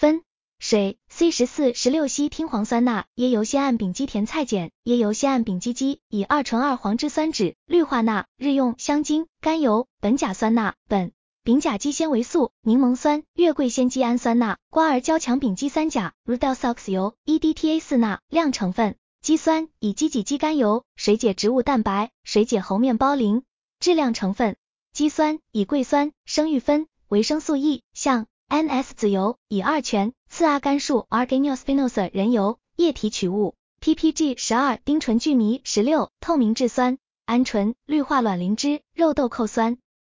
酚、水、C14、16烯烃黄酸钠、椰油酰胺丙基甜菜碱、椰油酰胺丙基基、乙2醇2黄质酸酯、氯化钠、日用、香精、甘油、苯甲酸钠、苯、丙甲基纤维素、柠檬酸、月桂酰基氨酸钠、瓜儿焦强丙基三甲、Rudelsux 油、EDTA4 钠。量成分：肌酸、乙基己基甘油、水解植物蛋白、水解猴面包磷。质量成分：肌酸、乙桂酸、生育酚、维生素 E、象、NS 籽油、乙2醛、次阿甘树 Arganiospinosa 人油、液体取物 PPG12 丁醇聚醚16透明质酸、氨醇、氯化卵磷脂、肉豆蔻酸。